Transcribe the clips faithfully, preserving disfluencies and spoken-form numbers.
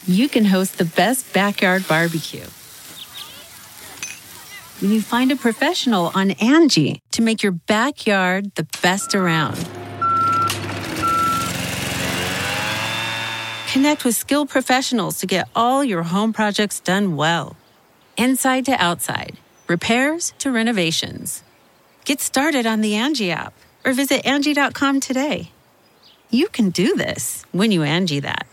you can host the best backyard barbecue. When you find a professional on Angie to make your backyard the best around. Connect with skilled professionals to get all your home projects done well. Inside to outside, repairs to renovations. Get started on the Angie app or visit Angie dot com today. You can do this when you Angie that.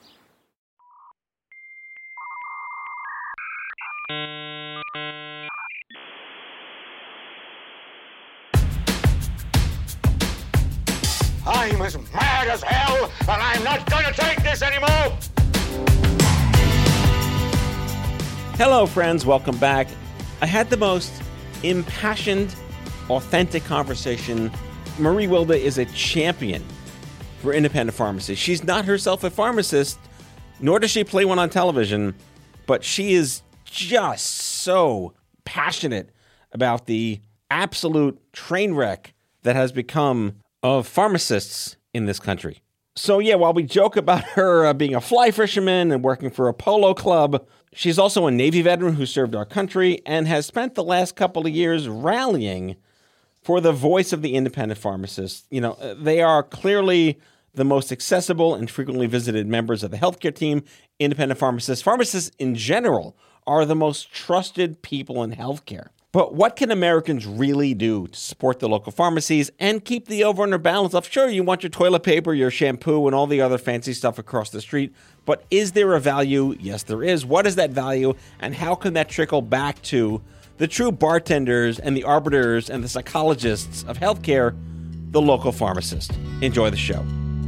I'm as mad as hell, and I'm not going to take this anymore! Hello, friends. Welcome back. I had the most impassioned, authentic conversation. Marie Wilda is a champion for independent pharmacists. She's not herself a pharmacist, nor does she play one on television, but she is just so passionate about the absolute train wreck that has become of pharmacists in this country. So yeah, while we joke about her uh, being a fly fisherman and working for a polo club, she's also a Navy veteran who served our country and has spent the last couple of years rallying for the voice of the independent pharmacists. You know, they are clearly the most accessible and frequently visited members of the healthcare team. Independent pharmacists, pharmacists in general, are the most trusted people in healthcare. But what can Americans really do to support the local pharmacies and keep the over-under balance up? Sure, you want your toilet paper, your shampoo, and all the other fancy stuff across the street, but is there a value? Yes, there is. What is that value, and how can that trickle back to the true bartenders and the arbiters and the psychologists of healthcare, the local pharmacist? Enjoy the show.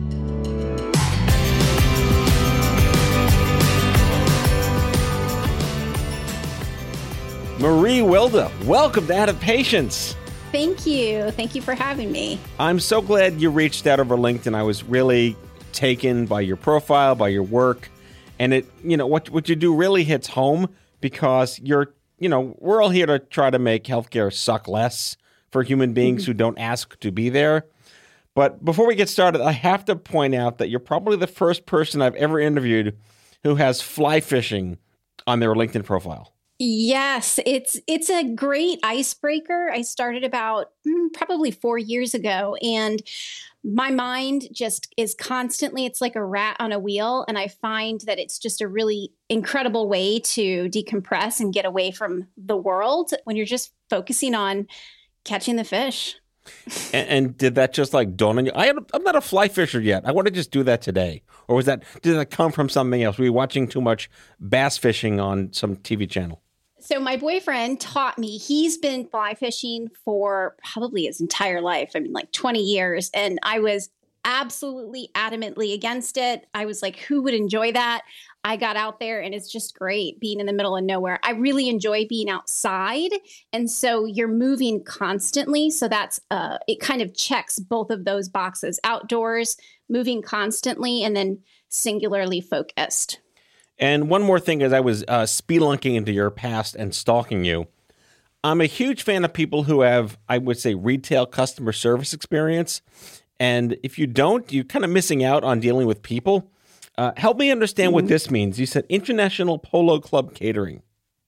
Marie Wilda, welcome to Out of Patience. Thank you. Thank you for having me. I'm so glad you reached out over LinkedIn. I was really taken by your profile, by your work. And it, you know, what what you do really hits home because you're, you know, we're all here to try to make healthcare suck less for human beings mm-hmm. who don't ask to be there. But before we get started, I have to point out that you're probably the first person I've ever interviewed who has fly fishing on their LinkedIn profile. Yes, it's it's a great icebreaker. I started about mm, probably four years ago, and my mind just is constantly, it's like a rat on a wheel. And I find that it's just a really incredible way to decompress and get away from the world when you're just focusing on catching the fish. And, and did that just like dawn on you? I am, I'm not a fly fisher yet. I want to just do that today. Or was that, did that come from something else? Were you watching too much bass fishing on some T V channel? So my boyfriend taught me. He's been fly fishing for probably his entire life. I mean, like twenty years. And I was absolutely adamantly against it. I was like, who would enjoy that? I got out there and it's just great being in the middle of nowhere. I really enjoy being outside. And so you're moving constantly. So that's, uh, it kind of checks both of those boxes: outdoors, moving constantly, and then singularly focused. And one more thing, as I was uh, spelunking into your past and stalking you, I'm a huge fan of people who have, I would say, retail customer service experience. And if you don't, you're kind of missing out on dealing with people. Uh, help me understand mm-hmm. what this means. You said International Polo Club Catering.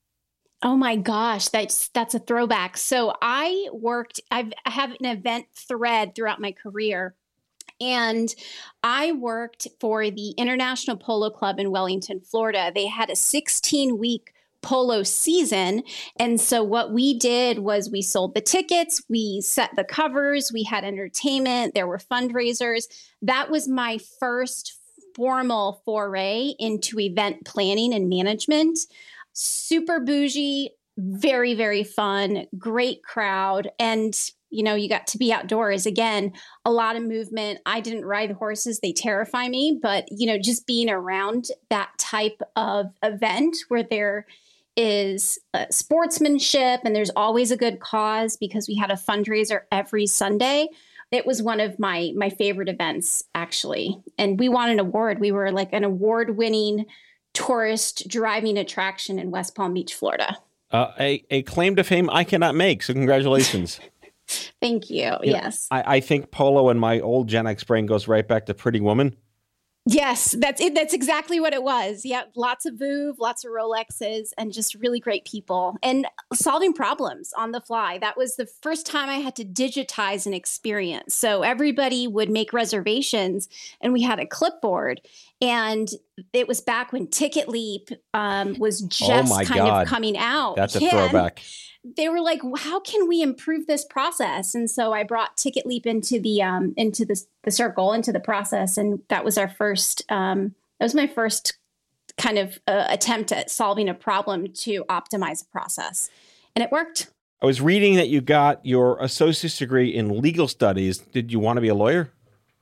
Oh my gosh, that's that's a throwback. So I worked, I've, I have an event thread throughout my career. And I worked for the International Polo Club in Wellington, Florida. They had a sixteen-week polo season. And so what we did was we sold the tickets, we set the covers, we had entertainment, there were fundraisers. That was my first formal foray into event planning and management. Super bougie, very, very fun, great crowd. And you know, you got to be outdoors. Again, a lot of movement. I didn't ride horses. They terrify me. But, you know, just being around that type of event where there is uh, sportsmanship and there's always a good cause, because we had a fundraiser every Sunday. It was one of my my favorite events, actually. And we won an award. We were like an award-winning tourist driving attraction in West Palm Beach, Florida. Uh, a, a claim to fame I cannot make. So congratulations. Thank you. you yes. Know, I, I think polo in my old Gen X brain goes right back to Pretty Woman. Yes, that's it. That's exactly what it was. Yeah, lots of Vouv, lots of Rolexes, and just really great people and solving problems on the fly. That was the first time I had to digitize an experience. So everybody would make reservations, and we had a clipboard. And it was back when Ticket Leap um, was just oh my kind God. of coming out. That's a yeah, throwback. They were like, how can we improve this process? And so I brought Ticket Leap into the um, into the, the circle, into the process. And that was our first, um, that was my first kind of uh, attempt at solving a problem to optimize a process. And it worked. I was reading that you got your associate's degree in legal studies. Did you want to be a lawyer?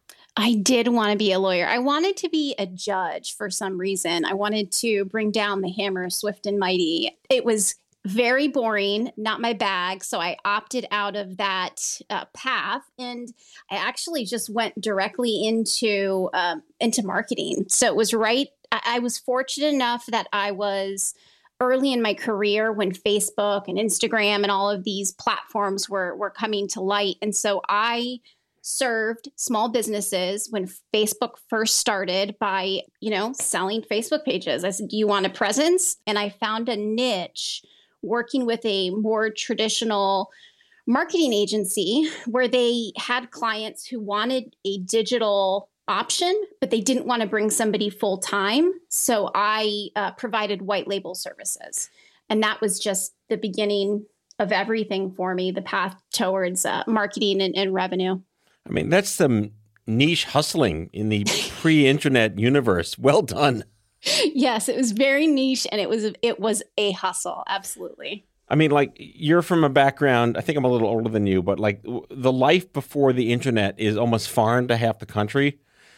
I did want to be a lawyer. I wanted to be a judge for some reason. I wanted to bring down the hammer swift and mighty. It was very boring, not my bag. So I opted out of that uh, path, and I actually just went directly into um, into marketing. So it was right. I, I was fortunate enough that I was early in my career when Facebook and Instagram and all of these platforms were were coming to light, and so I served small businesses when Facebook first started by, you know, selling Facebook pages. I said, "Do you want a presence?" And I found a niche working with a more traditional marketing agency where they had clients who wanted a digital option, but they didn't want to bring somebody full time. So I uh, provided white label services. And that was just the beginning of everything for me, the path towards uh, marketing and, and revenue. I mean, that's some niche hustling in the pre-internet universe. Well done. Yes, it was very niche, and it was it was a hustle. Absolutely. I mean, like, you're from a background, I think I'm a little older than you, but like the life before the internet is almost foreign to half the country.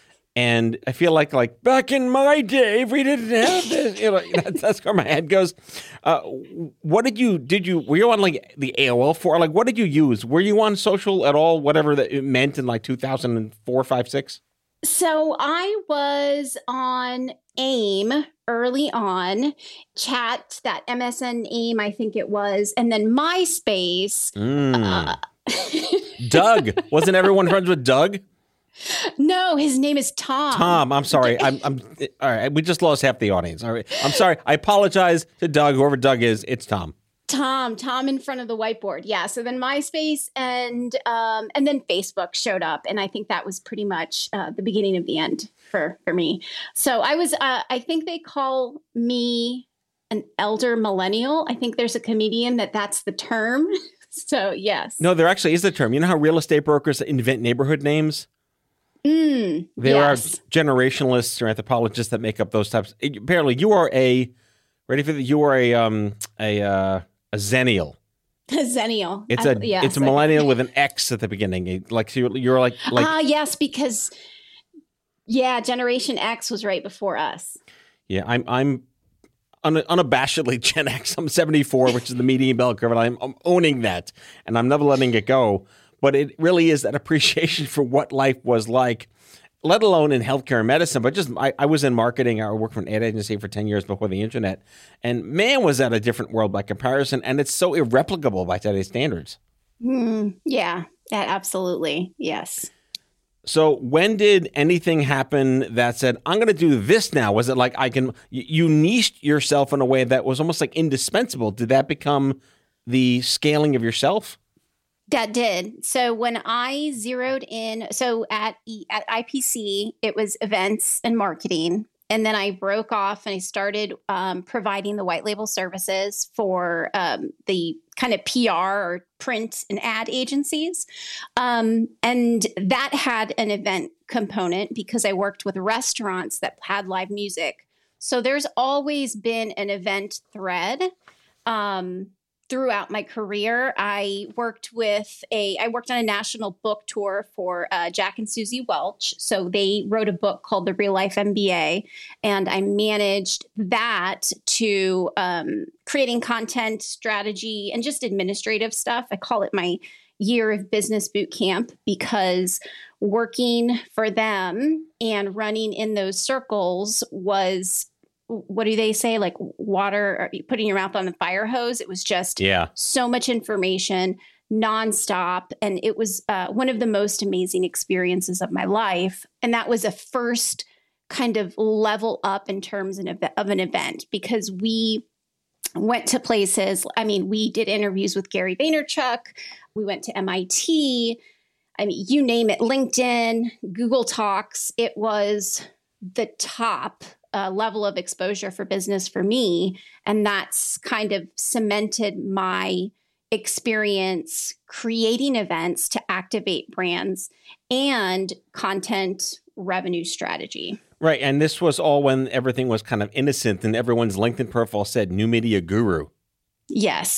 And I feel like, like back in my day, we didn't have this. You know, that's, that's where my head goes. Uh, what did you, did you, were you on like the A O L for? Like, what did you use? Were you on social at all, whatever that it meant in like two thousand four, five, six? So I was on AIM early on, Chat, that M S N AIM, I think it was, and then MySpace. Mm. Uh, Doug. Wasn't everyone friends with Doug? No, his name is Tom. Tom, I'm sorry. I'm, I'm all right. We just lost half the audience. All right. I'm sorry. I apologize to Doug, whoever Doug is. It's Tom. Tom, Tom in front of the whiteboard. Yeah. So then MySpace and um, and then Facebook showed up. And I think that was pretty much uh, the beginning of the end for, for me. So I was, uh, I think they call me an elder millennial. I think there's a comedian that that's the term. So yes. No, there actually is the term. You know how real estate brokers invent neighborhood names? Mm, there yes. are generationalists or anthropologists that make up those types. Apparently, you are a, ready for the, you are a, um, a, uh, a zennial. A zennial. It's a I, yes, it's a millennial with an X at the beginning. Like you're, you're like like ah yes, because yeah, Generation X was right before us. Yeah, I'm I'm un, unabashedly Gen X. I'm seventy-four, which is the median bell curve, and I'm, I'm owning that, and I'm never letting it go. But it really is that appreciation for what life was like, let alone in healthcare and medicine, but just I, I was in marketing. I worked for an ad agency for ten years before the internet. And man, was that a different world by comparison. And it's so irreplicable by today's standards. Mm, yeah, yeah, absolutely. Yes. So when did anything happen that said, I'm going to do this now? Was it like I can, you niched yourself in a way that was almost like indispensable. Did that become the scaling of yourself? That did. So when I zeroed in, so at at I P C, it was events and marketing. And then I broke off and I started um, providing the white label services for um, the kind of P R or print and ad agencies. Um, and that had an event component because I worked with restaurants that had live music. So there's always been an event thread. Um, Throughout my career, I worked with a, I worked on a national book tour for uh, Jack and Susie Welch. So they wrote a book called The Real Life M B A, and I managed that to um, creating content, strategy, and just administrative stuff. I call it my year of business boot camp because working for them and running in those circles was, what do they say? Like water, or putting your mouth on the fire hose. It was just yeah. so much information nonstop. And it was uh, one of the most amazing experiences of my life. And that was a first kind of level up in terms of an event, because we went to places. I mean, we did interviews with Gary Vaynerchuk. We went to M I T. I mean, you name it, LinkedIn, Google Talks. It was the top uh, level of exposure for business for me. And that's kind of cemented my experience creating events to activate brands and content revenue strategy. Right. And this was all when everything was kind of innocent and everyone's LinkedIn profile said new media guru. Yes.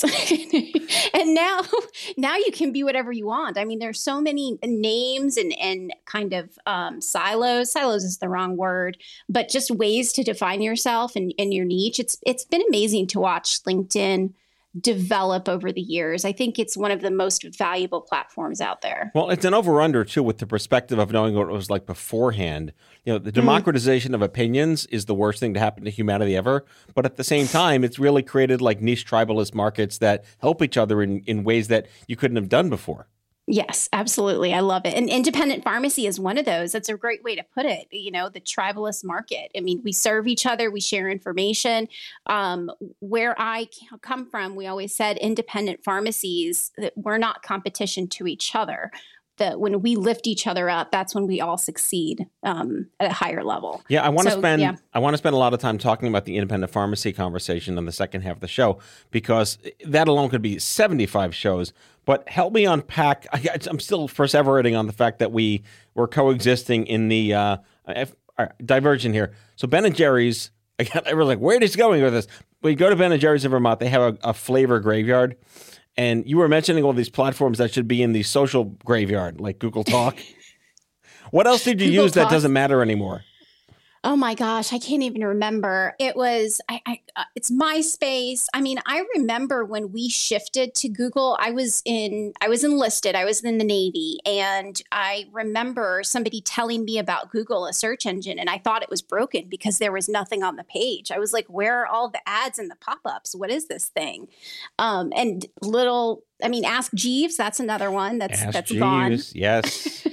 And now, now you can be whatever you want. I mean, there's so many names and, and kind of um, silos. Silos is the wrong word, but just ways to define yourself and, and your niche. It's It's been amazing to watch LinkedIn develop over the years. I think it's one of the most valuable platforms out there. Well, it's an over-under, too, with the perspective of knowing what it was like beforehand. You know, the democratization mm-hmm. of opinions is the worst thing to happen to humanity ever. But at the same time, it's really created like niche tribalist markets that help each other in, in ways that you couldn't have done before. Yes, absolutely. I love it. And independent pharmacy is one of those. That's a great way to put it. You know, the tribalist market. I mean, we serve each other. We share information. Um, where I come from, we always said independent pharmacies, that we're not competition to each other. That when we lift each other up, that's when we all succeed um, at a higher level. Yeah, I want to so, spend yeah. I want to spend a lot of time talking about the independent pharmacy conversation in the second half of the show, because that alone could be seventy-five shows. But help me unpack. I, I'm still perseverating on the fact that we were coexisting in the uh, if, all right, diversion here. So Ben and Jerry's, I, got, I was like, where is he going with this? We go to Ben and Jerry's in Vermont. They have a, a flavor graveyard. And you were mentioning all these platforms that should be in the social graveyard, like Google Talk. What else did you Google use Talk. that doesn't matter anymore? Oh my gosh, I can't even remember. It was, I, I uh, it's MySpace. I mean, I remember when we shifted to Google, I was in, I was enlisted, I was in the Navy. And I remember somebody telling me about Google, a search engine, and I thought it was broken because there was nothing on the page. I was like, where are all the ads and the pop-ups? What is this thing? Um, and little, I mean, Ask Jeeves, that's another one that's, Ask that's Jeeves, gone. yes.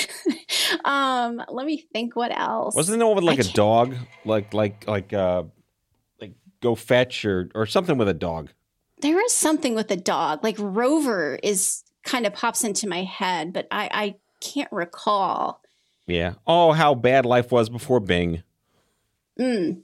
Um, let me think what else. Wasn't there one with like I a dog, like like like uh like Go Fetch or or something with a dog? There is something with a dog, like Rover is kind of pops into my head, but I, I can't recall. Yeah. Oh, how bad life was before Bing. Mm.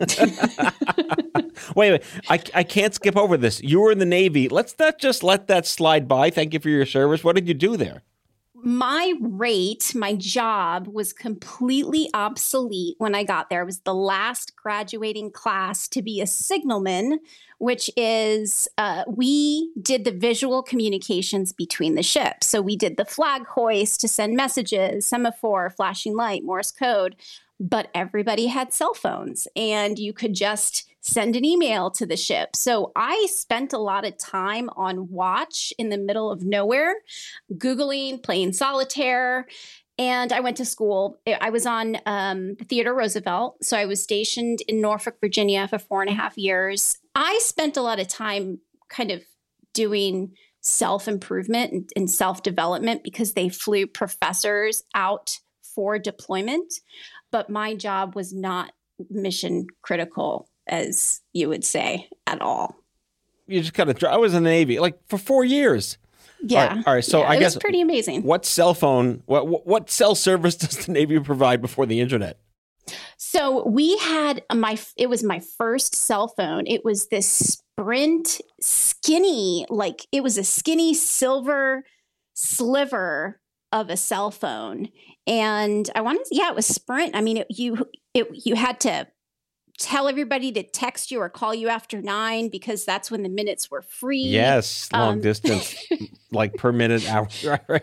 wait, wait, I I can't skip over this. You were in the Navy. Let's not just let that slide by. Thank you for your service. What did you do there? My rate, my job was completely obsolete when I got there. I was the last graduating class to be a signalman, which is uh, we did the visual communications between the ships. So we did the flag hoist to send messages, semaphore, flashing light, Morse code, but everybody had cell phones and you could just send an email to the ship. So I spent a lot of time on watch in the middle of nowhere, Googling, playing solitaire. And I went to school. I was on um, Theodore Roosevelt. So I was stationed in Norfolk, Virginia for four and a half years. I spent a lot of time kind of doing self-improvement and, and self-development because they flew professors out for deployment. But my job was not mission critical, as you would say, at all. You just kind of, I was in the Navy like for four years. Yeah. All right. All right so yeah, I it guess was pretty amazing. What cell phone, what, what what cell service does the Navy provide before the internet? So we had my, it was my first cell phone. It was this Sprint skinny, like it was a skinny silver sliver of a cell phone. And I wanted, yeah, it was Sprint. I mean, it, you, it, you had to tell everybody to text you or call you after nine because that's when the minutes were free. Yes, long um, distance, like per minute, hour. Right?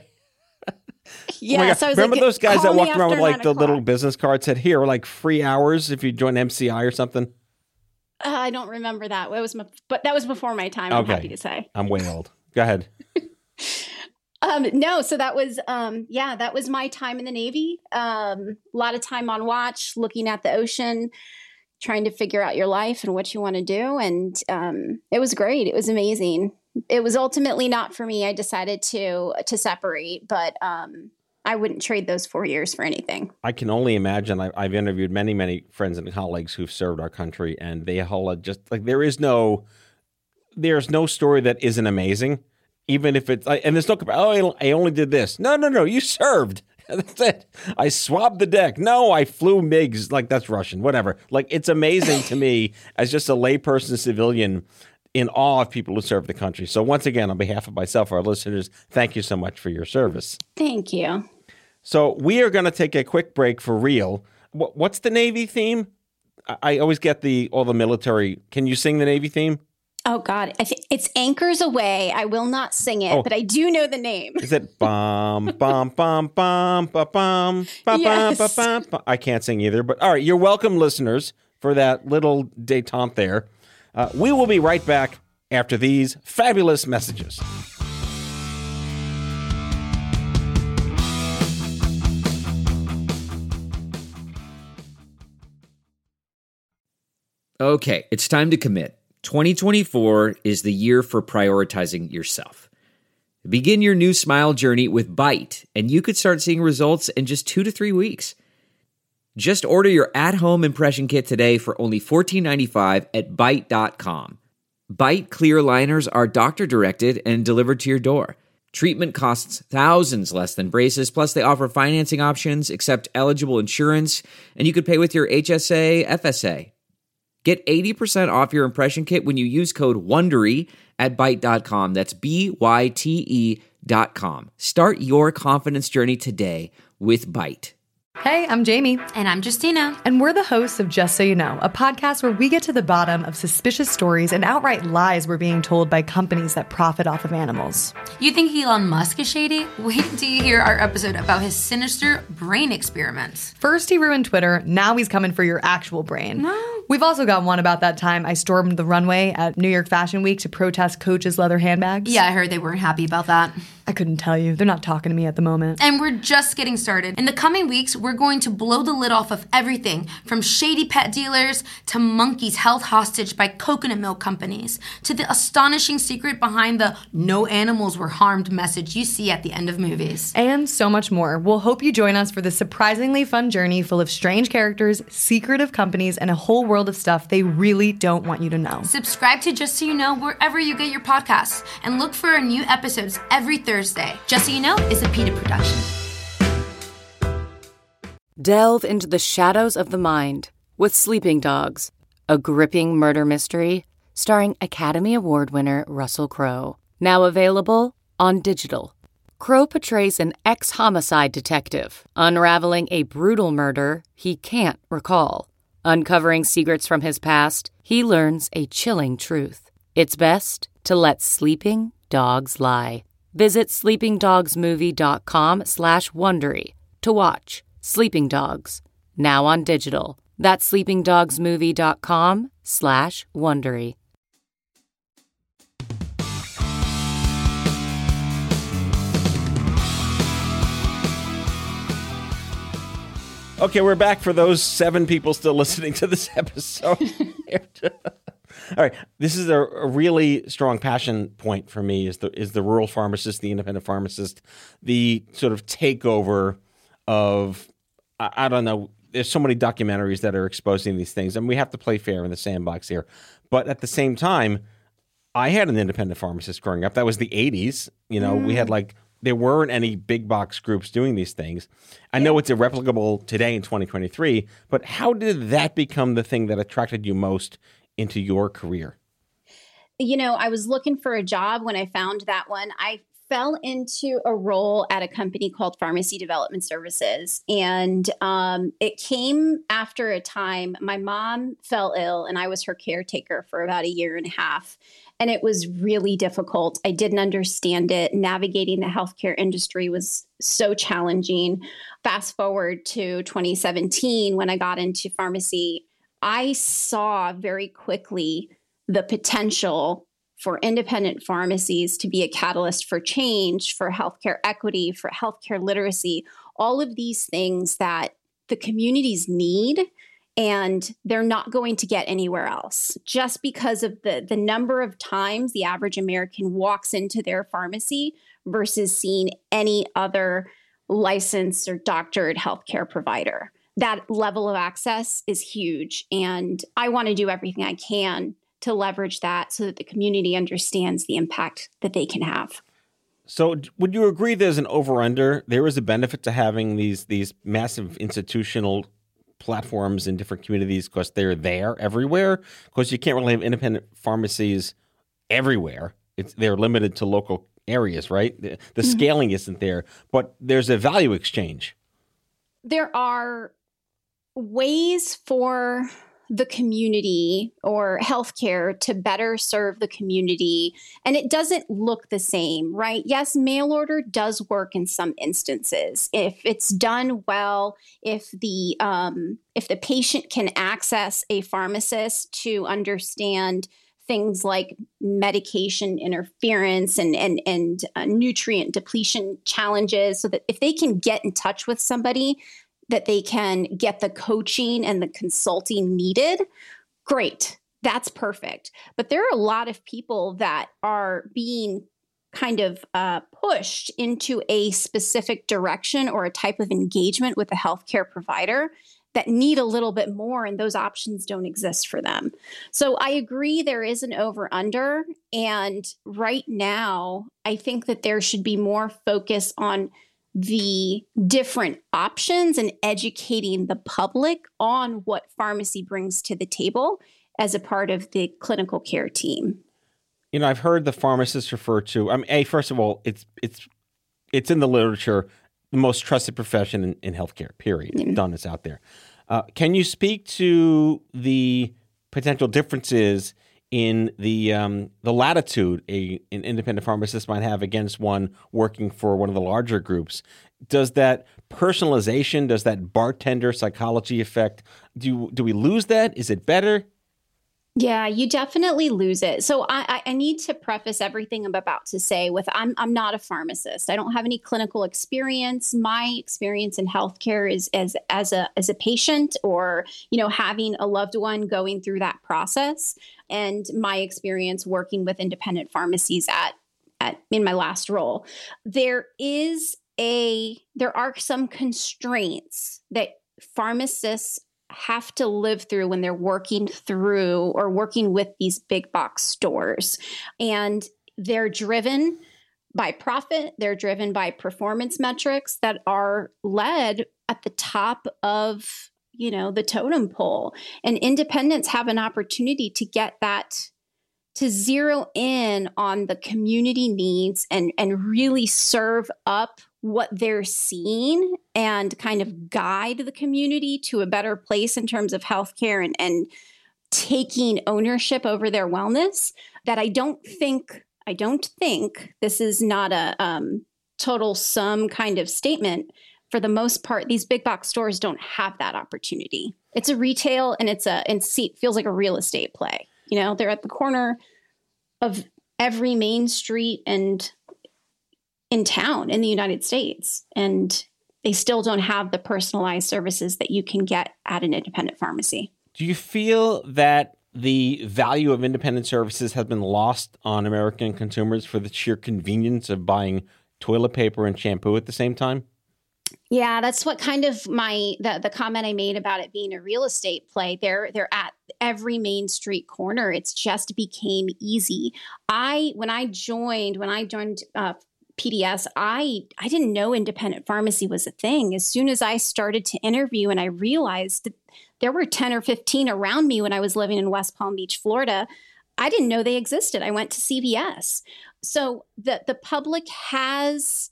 Yeah. Oh so I was remember like, those guys that walked around with like the o'clock. little business cards said here, like free hours if you join M C I or something? Uh, I don't remember that. It was, my, but that was before my time. I'm okay. happy to say. I'm way old. Go ahead. Um, no, so that was, um, yeah, that was my time in the Navy. Um, a lot of time on watch, looking at the ocean, trying to figure out your life and what you want to do. And um, it was great. It was amazing. It was ultimately not for me. I decided to to separate, but um, I wouldn't trade those four years for anything. I can only imagine. I, I've interviewed many, many friends and colleagues who've served our country, and they all just like there is no, there's no story that isn't amazing, even if it's and there's no oh I only did this. No, no, no, you served. That's it. I swabbed the deck. No, I flew MiGs. Like, that's Russian, whatever. Like, it's amazing to me as just a layperson civilian in awe of people who serve the country. So once again, on behalf of myself, our listeners, thank you so much for your service. Thank you. So we are going to take a quick break for real. What's the Navy theme? I always get the all the military. Can you sing the Navy theme? Oh, God. I th- it's Anchors Away. I will not sing it, oh. but I do know the name. Is it bum, bum, bum, bum, bum, bum, bum, yes. bum, bum, bum? I can't sing either, but all right. You're welcome, listeners, for that little detente there. Uh, we will be right back after these fabulous messages. Okay, it's time to commit. twenty twenty-four is the year for prioritizing yourself. Begin your new smile journey with Byte, and you could start seeing results in just two to three weeks. Just order your at-home impression kit today for only fourteen ninety-five at byte dot com. Byte clear liners are doctor-directed and delivered to your door. Treatment costs thousands less than braces, plus they offer financing options, accept eligible insurance, and you could pay with your H S A, F S A. Get eighty percent off your impression kit when you use code WONDERY at byte dot com. That's B Y T E dot com. Start your confidence journey today with Byte. Hey, I'm Jamie. And I'm Justina. And we're the hosts of Just So You Know, a podcast where we get to the bottom of suspicious stories and outright lies we're being told by companies that profit off of animals. You think Elon Musk is shady? Wait until you hear our episode about his sinister brain experiments. First he ruined Twitter, now he's coming for your actual brain. No. We've also got one about that time I stormed the runway at New York Fashion Week to protest Coach's leather handbags. Yeah, I heard they weren't happy about that. I couldn't tell you. They're not talking to me at the moment. And we're just getting started. In the coming weeks, we're going to blow the lid off of everything from shady pet dealers to monkeys held hostage by coconut milk companies to the astonishing secret behind the no animals were harmed message you see at the end of movies. And so much more. We'll hope you join us for this surprisingly fun journey full of strange characters, secretive companies, and a whole world of stuff they really don't want you to know. Subscribe to Just So You Know wherever you get your podcasts and look for our new episodes every Thursday. Just So You Know is a PETA production. Delve into the shadows of the mind with Sleeping Dogs, a gripping murder mystery starring Academy Award winner Russell Crowe. Now available on digital. Crowe portrays an ex-homicide detective unraveling a brutal murder he can't recall. Uncovering secrets from his past, he learns a chilling truth. It's best to let sleeping dogs lie. Visit sleepingdogsmovie.com slash Wondery to watch Sleeping Dogs, now on digital. That's sleepingdogsmovie.com slash Wondery. Okay, we're back for those seven people still listening to this episode. All right, this is a, a really strong passion point for me is the is the rural pharmacist, the independent pharmacist, the sort of takeover of, I, I don't know, there's so many documentaries that are exposing these things, and we have to play fair in the sandbox here. But at the same time, I had an independent pharmacist growing up. That was the eighties. You know, mm. we had like, there weren't any big box groups doing these things. I know it's irreplicable today in twenty twenty-three, but how did that become the thing that attracted you most into your career? You know, I was looking for a job when I found that one. I fell into a role at a company called Pharmacy Development Services. And um, it came after a time my mom fell ill and I was her caretaker for about a year and a half. And it was really difficult. I didn't understand it. Navigating the healthcare industry was so challenging. Fast forward to twenty seventeen, when I got into pharmacy, I saw very quickly the potential for independent pharmacies to be a catalyst for change, for healthcare equity, for healthcare literacy, all of these things that the communities need. And they're not going to get anywhere else just because of the, the number of times the average American walks into their pharmacy versus seeing any other licensed or doctored healthcare provider. That level of access is huge. And I want to do everything I can to leverage that so that the community understands the impact that they can have. So would you agree there's an over-under? There is a benefit to having these these massive institutional platforms in different communities because they're there everywhere? Because you can't really have independent pharmacies everywhere. It's they're limited to local areas, right? The, the mm-hmm. scaling isn't there, but there's a value exchange. There are ways for the community or healthcare to better serve the community. And it doesn't look the same, right? Yes, mail order does work in some instances. If it's done well, if the um, if the patient can access a pharmacist to understand things like medication interference and and and uh, nutrient depletion challenges, so that if they can get in touch with somebody, that they can get the coaching and the consulting needed, great. That's perfect. But there are a lot of people that are being kind of uh, pushed into a specific direction or a type of engagement with a healthcare provider that need a little bit more, and those options don't exist for them. So I agree there is an over-under, and right now, I think that there should be more focus on the different options and educating the public on what pharmacy brings to the table as a part of the clinical care team. You know, I've heard the pharmacists refer to, I mean, A, first of all, it's it's it's in the literature, the most trusted profession in, in healthcare, period. Mm-hmm. Done, it's out there. Uh, can you speak to the potential differences in the um, the latitude a, an independent pharmacist might have against one working for one of the larger groups? Does that personalization, does that bartender psychology effect, do do we lose that? Is it better? Yeah, you definitely lose it. So I, I need to preface everything I'm about to say with I'm I'm not a pharmacist. I don't have any clinical experience. My experience in healthcare is as as a as a patient, or you know, having a loved one going through that process, and my experience working with independent pharmacies at at in my last role. There is a there are some constraints that pharmacists have to live through when they're working through or working with these big box stores. And they're driven by profit. They're driven by performance metrics that are led at the top of, you know, the totem pole. And independents have an opportunity to get that, to zero in on the community needs and, and really serve up what they're seeing and kind of guide the community to a better place in terms of healthcare and, and taking ownership over their wellness. That I don't think, I don't think this is not a um, total sum kind of statement. For the most part, these big box stores don't have that opportunity. It's a retail and it's a, and it feels like a real estate play. You know, they're at the corner of every main street and in town in the United States, and they still don't have the personalized services that you can get at an independent pharmacy. Do you feel that the value of independent services has been lost on American consumers for the sheer convenience of buying toilet paper and shampoo at the same time? Yeah, that's what kind of my the, the comment I made about it being a real estate play. They're they're at every main street corner. It's just became easy. I when I joined when I joined uh, P D S, I I didn't know independent pharmacy was a thing. As soon as I started to interview and I realized that there were ten or fifteen around me when I was living in West Palm Beach, Florida, I didn't know they existed. I went to C V S. So the the public has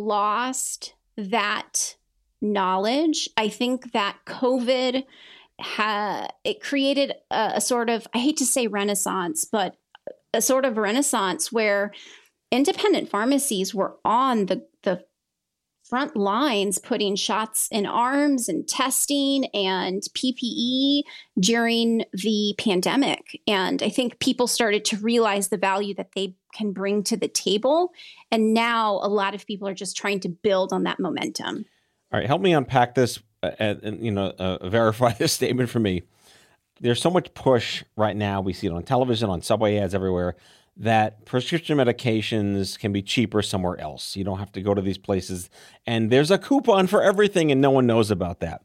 lost that knowledge. I think that COVID ha- it created a, a sort of, I hate to say renaissance, but a sort of renaissance where independent pharmacies were on the, the front lines putting shots in arms and testing and P P E during the pandemic. And I think people started to realize the value that they can bring to the table. And now a lot of people are just trying to build on that momentum. All right, help me unpack this and, and you know, uh, verify this statement for me. There's so much push right now. We see it on television, on subway ads everywhere, that prescription medications can be cheaper somewhere else. You don't have to go to these places. And there's a coupon for everything, and no one knows about that.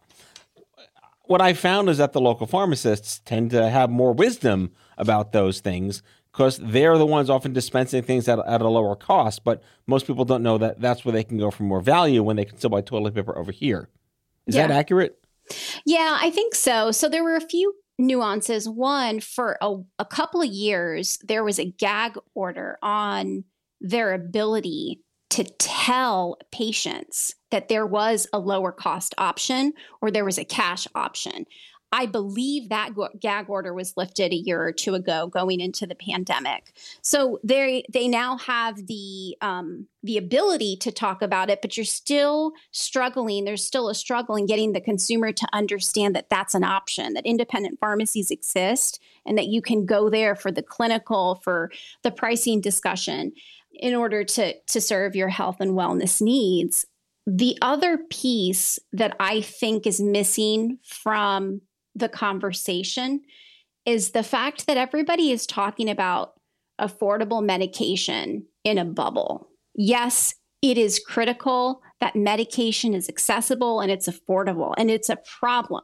What I found is that the local pharmacists tend to have more wisdom about those things because they're the ones often dispensing things at, at a lower cost. But most people don't know that that's where they can go for more value when they can still buy toilet paper over here. Is Yeah. that accurate? Yeah, I think so. So there were a few nuances. One, for a, a couple of years, there was a gag order on their ability to tell patients that there was a lower cost option or there was a cash option. I believe that go- gag order was lifted a year or two ago going into the pandemic. So they they now have the um, the ability to talk about it, but you're still struggling. There's still a struggle in getting the consumer to understand that that's an option, that independent pharmacies exist and that you can go there for the clinical, for the pricing discussion in order to, to serve your health and wellness needs. The other piece that I think is missing from the conversation is the fact that everybody is talking about affordable medication in a bubble. Yes, it is critical that medication is accessible and it's affordable, and it's a problem.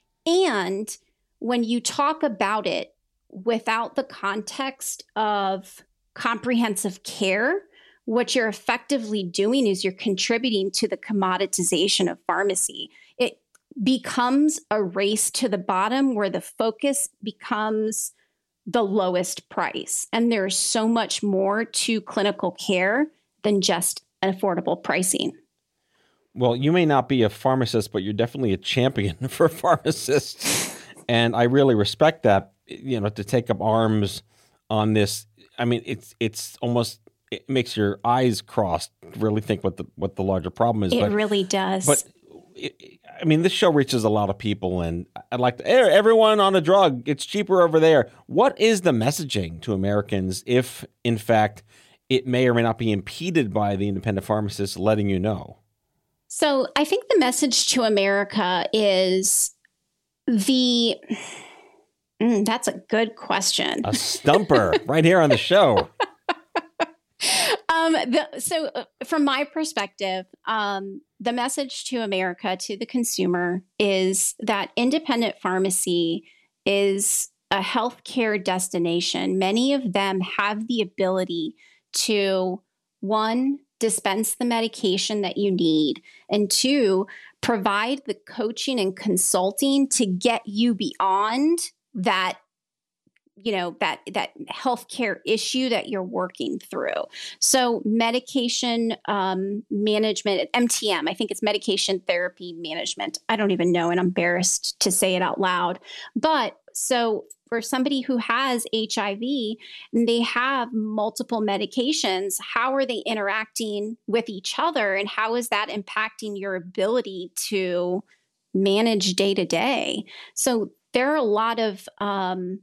And when you talk about it without the context of comprehensive care, what you're effectively doing is you're contributing to the commoditization of pharmacy. It becomes a race to the bottom where the focus becomes the lowest price. And there's so much more to clinical care than just an affordable pricing. Well, you may not be a pharmacist, but you're definitely a champion for pharmacists. And I really respect that, you know, to take up arms on this. I mean, it's it's almost, it makes your eyes cross to really think what the what the larger problem is. It but, really does. But it, I mean, this show reaches a lot of people, and I'd like to, hey, everyone on a drug, it's cheaper over there. What is the messaging to Americans if, in fact, it may or may not be impeded by the independent pharmacists letting you know? So I think the message to America is the, mm, that's a good question. A stumper right here on the show. Um, the, so uh, from my perspective, um, the message to America, to the consumer, is that independent pharmacy is a healthcare destination. Many of them have the ability to, one, dispense the medication that you need, and two, provide the coaching and consulting to get you beyond that, you know, that that healthcare issue that you're working through. So medication um, management, M T M, I think it's medication therapy management. I don't even know, and I'm embarrassed to say it out loud. But so for somebody who has H I V and they have multiple medications, how are they interacting with each other, and how is that impacting your ability to manage day to day? So there are a lot of um,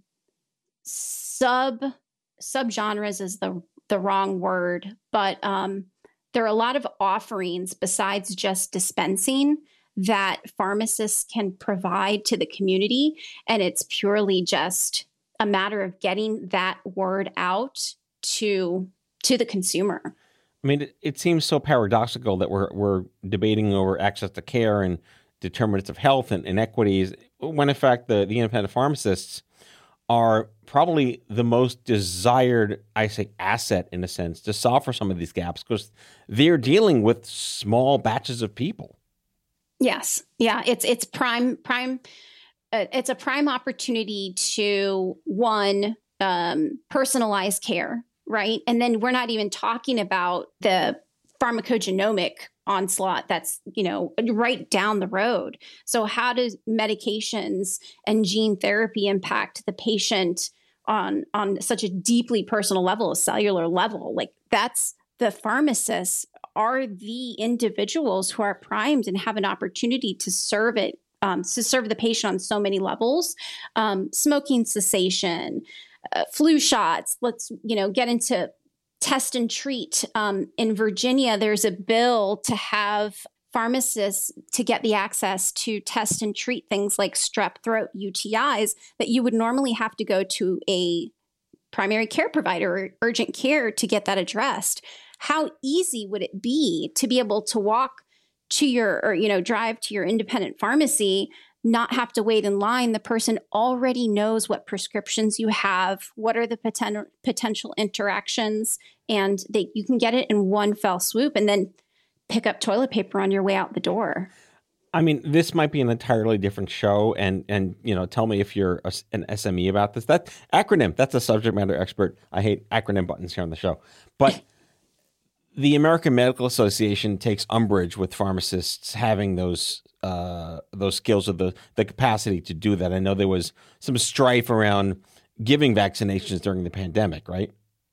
sub subgenres is the the wrong word, but um, there are a lot of offerings besides just dispensing that pharmacists can provide to the community, and it's purely just a matter of getting that word out to to the consumer. I mean, it, it seems so paradoxical that we're we're debating over access to care and determinants of health and inequities, when in fact the, the independent pharmacists are probably the most desired, I say, asset in a sense to solve for some of these gaps, because they're dealing with small batches of people. Yes. Yeah. It's, it's prime, prime, uh, it's a prime opportunity to, one, um, personalize care, right? And then we're not even talking about the pharmacogenomic onslaught that's, you know, right down the road. So how does medications and gene therapy impact the patient on, on such a deeply personal level, a cellular level? Like, that's, the pharmacists are the individuals who are primed and have an opportunity to serve it, um, to serve the patient on so many levels. Um, smoking cessation, uh, flu shots. Let's, you know, get into test and treat. Um, in Virginia, there's a bill to have pharmacists to get the access to test and treat things like strep throat, U T Is, that you would normally have to go to a primary care provider or urgent care to get that addressed. How easy would it be to be able to walk to your, or, you know, drive to your independent pharmacy, not have to wait in line? The person already knows what prescriptions you have, what are the potential potential interactions, and they, you can get it in one fell swoop and then pick up toilet paper on your way out the door. I mean, this might be an entirely different show, and, and you know, tell me if you're a, an S M E about this. That acronym, that's a subject matter expert. I hate acronym buttons here on the show. But the American Medical Association takes umbrage with pharmacists having those uh, those skills or the, the capacity to do that. I know there was some strife around giving vaccinations during the pandemic, right?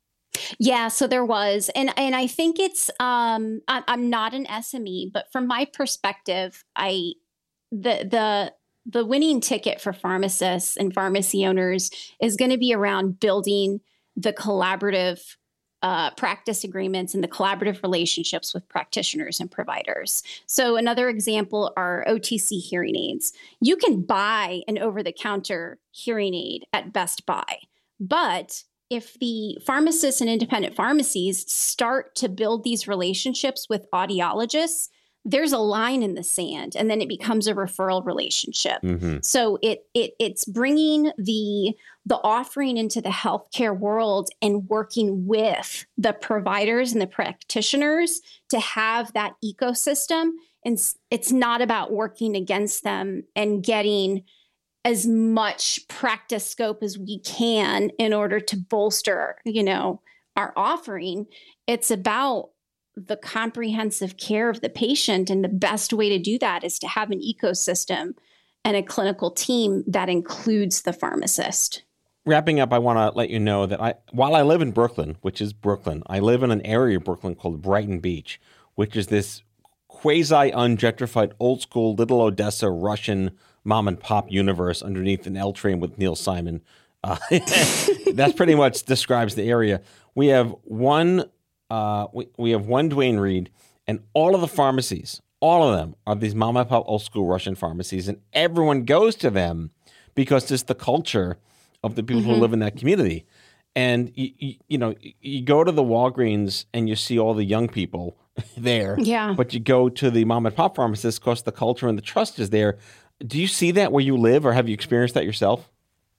Yeah, so there was. And and I think it's, um, I, I'm not an S M E, but from my perspective, I the the the winning ticket for pharmacists and pharmacy owners is going to be around building the collaborative uh, practice agreements and the collaborative relationships with practitioners and providers. So another example are O T C hearing aids. You can buy an over-the-counter hearing aid at Best Buy, but if the pharmacists and independent pharmacies start to build these relationships with audiologists, there's a line in the sand, and then it becomes a referral relationship. Mm-hmm. So it it it's bringing the the offering into the healthcare world and working with the providers and the practitioners to have that ecosystem. And it's not about working against them and getting as much practice scope as we can in order to bolster, you know, our offering. It's about the comprehensive care of the patient. And the best way to do that is to have an ecosystem and a clinical team that includes the pharmacist. Wrapping up, I want to let you know that I, while I live in Brooklyn, which is Brooklyn, I live in an area of Brooklyn called Brighton Beach, which is this quasi-ungentrified, old-school, little Odessa, Russian mom and pop universe underneath an L train with Neil Simon. Uh, that's pretty much describes the area. We have one, uh, we, we have one Duane Reade, and all of the pharmacies, all of them are these mom and pop old school Russian pharmacies, and everyone goes to them because it's the culture of the people mm-hmm. who live in that community. And you, you, you know, you go to the Walgreens and you see all the young people there, yeah. But you go to the mom and pop pharmacists because the culture and the trust is there. Do you see that where you live, or have you experienced that yourself?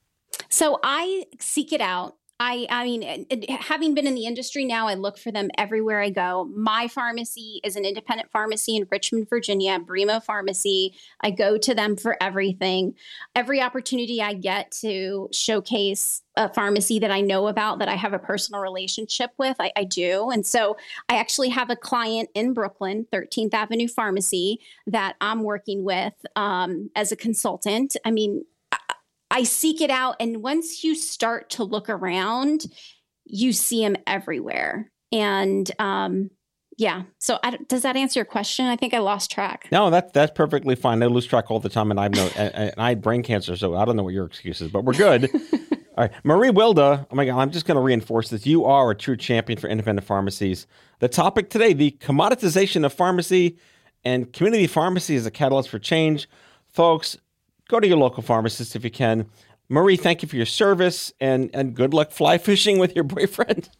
So I seek it out. I, I mean, having been in the industry now, I look for them everywhere I go. My pharmacy is an independent pharmacy in Richmond, Virginia, Bremo Pharmacy. I go to them for everything. Every opportunity I get to showcase a pharmacy that I know about, that I have a personal relationship with, I, I do. And so I actually have a client in Brooklyn, thirteenth Avenue Pharmacy, that I'm working with um, as a consultant. I mean, I seek it out. And once you start to look around, you see them everywhere. And um, yeah, so I, does that answer your question? I think I lost track. No, that, that's perfectly fine. I lose track all the time, and I know, and, and I had brain cancer, so I don't know what your excuse is, but we're good. All right, Marie Wilde, oh my God, I'm just going to reinforce this. You are a true champion for independent pharmacies. The topic today, the commoditization of pharmacy and community pharmacy as a catalyst for change. Folks, go to your local pharmacist if you can. Marie, thank you for your service, and, and good luck fly fishing with your boyfriend.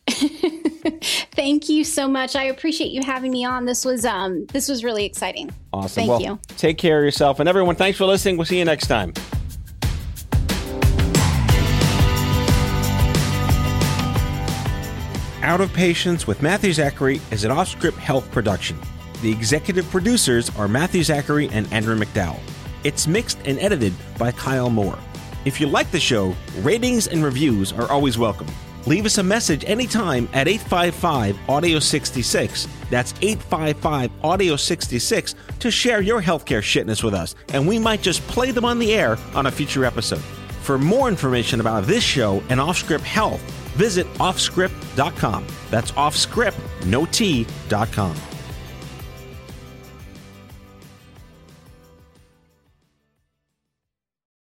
Thank you so much. I appreciate you having me on. This was um this was really exciting. Awesome. Thank well, you. Take care of yourself. And everyone, thanks for listening. We'll see you next time. Out of Patience with Matthew Zachary is an Off-Script Health production. The executive producers are Matthew Zachary and Andrew McDowell. It's mixed and edited by Kyle Moore. If you like the show, ratings and reviews are always welcome. Leave us a message anytime at eight five five, audio six six. That's eight five five, audio six six to share your healthcare shitness with us, and we might just play them on the air on a future episode. For more information about this show and Off-Script Health, visit off script dot com. That's offscript, no T, dot com.